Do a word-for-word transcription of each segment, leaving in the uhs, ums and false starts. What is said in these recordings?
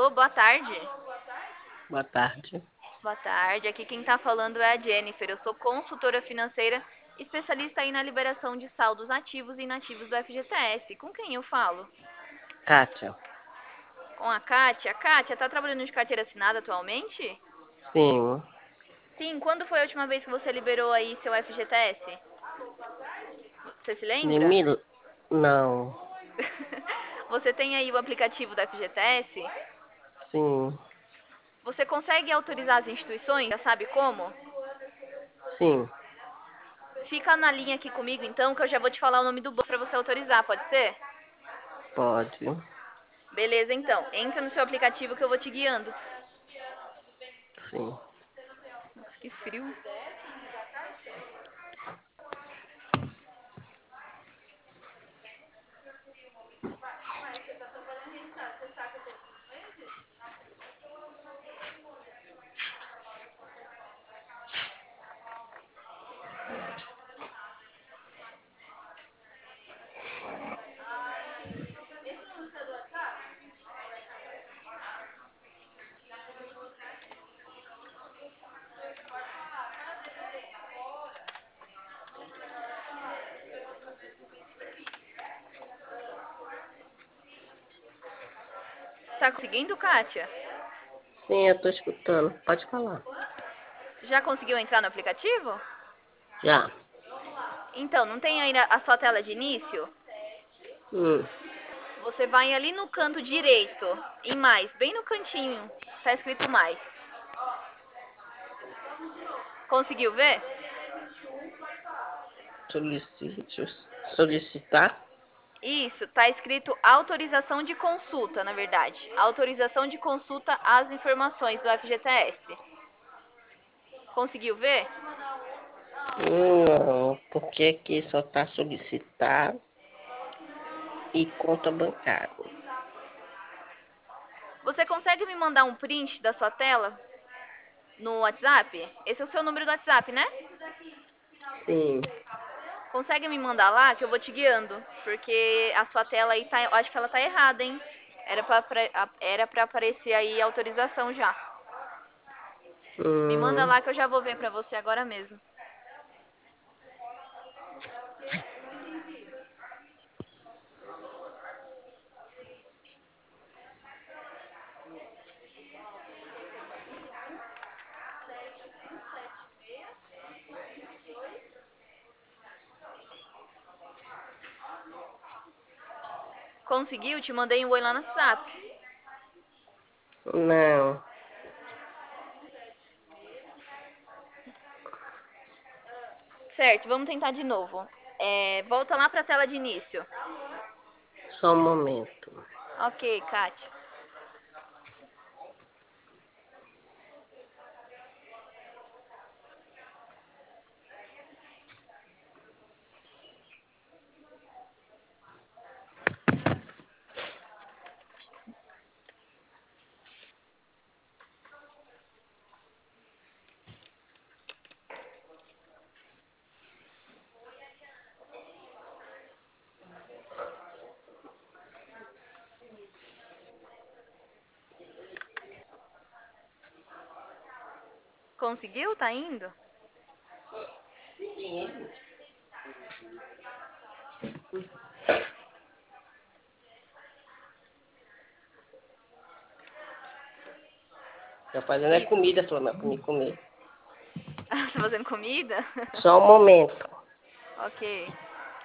Alô, boa tarde. Boa tarde. Boa tarde. Aqui quem tá falando é a Jennifer. Eu sou consultora financeira, especialista aí na liberação de saldos ativos e inativos do F G T S. Com quem eu falo? Kátia. Com a Kátia. Kátia, tá trabalhando de carteira assinada atualmente? Sim. Sim, quando foi a última vez que você liberou aí seu F G T S? Você se De lembra? mil? Não. Você tem aí o aplicativo do F G T S? Sim. Você consegue autorizar as instituições? Já sabe como? Sim. Fica na linha aqui comigo então, que eu já vou te falar o nome do banco para você autorizar, pode ser? Pode. Beleza, então. Entra no seu aplicativo que eu vou te guiando. Sim. Nossa, que frio. Tá conseguindo, Kátia? Sim, eu tô escutando. Pode falar. Já conseguiu entrar no aplicativo? Já. Então, não tem ainda a sua tela de início? Hum. Você vai ali no canto direito, em mais, bem no cantinho, tá escrito mais. Conseguiu ver? Solicite. Solicitar? Isso, tá escrito autorização de consulta, na verdade. Autorização de consulta às informações do F G T S. Conseguiu ver? Não, porque aqui só tá solicitar e conta bancária. Você consegue me mandar um print da sua tela no WhatsApp? Esse é o seu número do WhatsApp, né? Sim. Consegue me mandar lá que eu vou te guiando, porque a sua tela aí tá, eu acho que ela tá errada, hein? Era pra, pra- era pra aparecer aí a autorização já. Me manda Hum. lá que eu já vou ver pra você agora mesmo. Conseguiu? Te mandei um oi lá no WhatsApp. Não. Certo, vamos tentar de novo. É, volta lá pra tela de início. Só um momento. Ok, Kátia. Conseguiu? Tá indo? Tá fazendo é Isso. comida, Flamengo, pra me comer. Tá fazendo comida? Só um momento. Ok.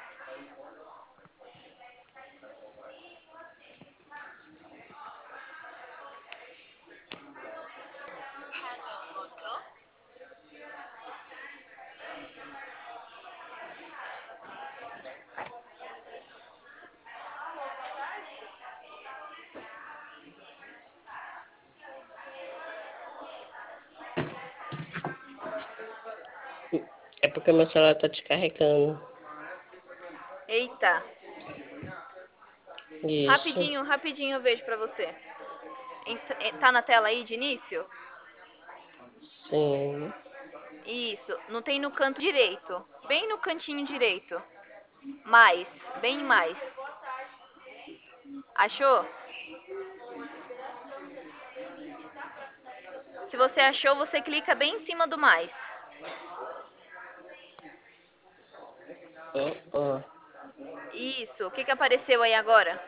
É porque meu celular tá descarregando. Eita. Isso. Rapidinho, rapidinho eu vejo pra você. Ent- Tá na tela aí de início? Sim. Isso. Não tem no canto direito. Bem no cantinho direito. Mais. Bem mais. Achou? Se você achou, você clica bem em cima do mais. Ó, ó. Isso. O que, que apareceu aí agora?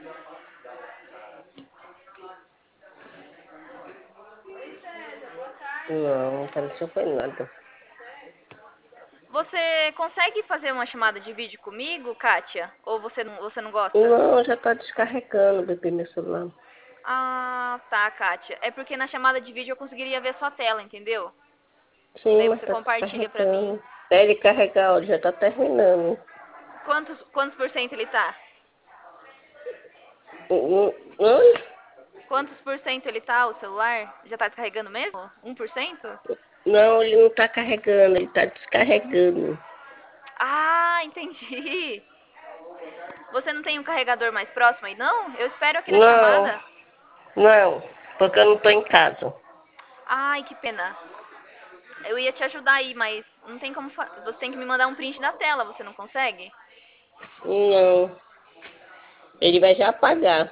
Não, não apareceu foi nada. Você consegue fazer uma chamada de vídeo comigo, Kátia? Ou você não, você não gosta? Não, já tá descarregando, bebê, meu celular. Ah, tá, Kátia. É porque na chamada de vídeo eu conseguiria ver sua tela, entendeu? Sim, Daí mas você tá compartilha pra mim. descarregando. Até ele carregar, ó, já tá terminando. Quantos, quantos por cento ele tá? Hum, hum, Quantos por cento ele tá, o celular? Já tá descarregando mesmo? Um por cento? Não, ele não tá carregando, ele tá descarregando. Ah, entendi. Você não tem um carregador mais próximo aí, não? Eu espero aqui na Não, chamada. não, porque eu não tô em casa. Ai, que pena. Eu ia te ajudar aí, mas não tem como. fa- Você tem que me mandar um print da tela, você não consegue? Não, ele vai já apagar.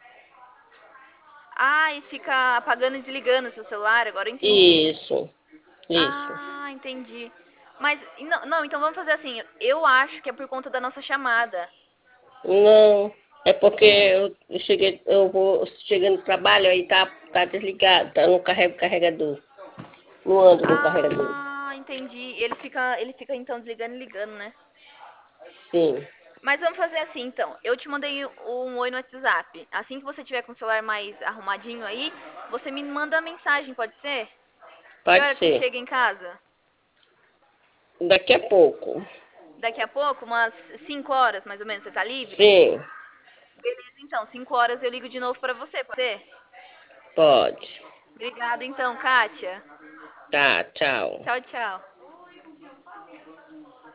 Ah, e fica apagando e desligando seu celular, agora eu entendi. Isso, isso. Ah, entendi. Mas, e não, não, então vamos fazer assim. Eu acho que é por conta da nossa chamada. Não, é porque eu eu cheguei, eu vou chegando no trabalho, aí tá, tá desligado, tá no carrego carregador. Não ando no carregador. Ah, entendi. Ele fica, ele fica então desligando e ligando, né? Sim, Mas vamos fazer assim, então. Eu te mandei um oi no WhatsApp. Assim que você tiver com o celular mais arrumadinho aí, você me manda a mensagem, pode ser? Que pode hora que você ser. chega em casa? Daqui a pouco. Daqui a pouco, umas cinco horas mais ou menos, você tá livre? Sim, Beleza, então, cinco horas eu ligo de novo pra você, pode ser? pode. Obrigada então, Kátia. Tá, tchau. Tchau, tchau.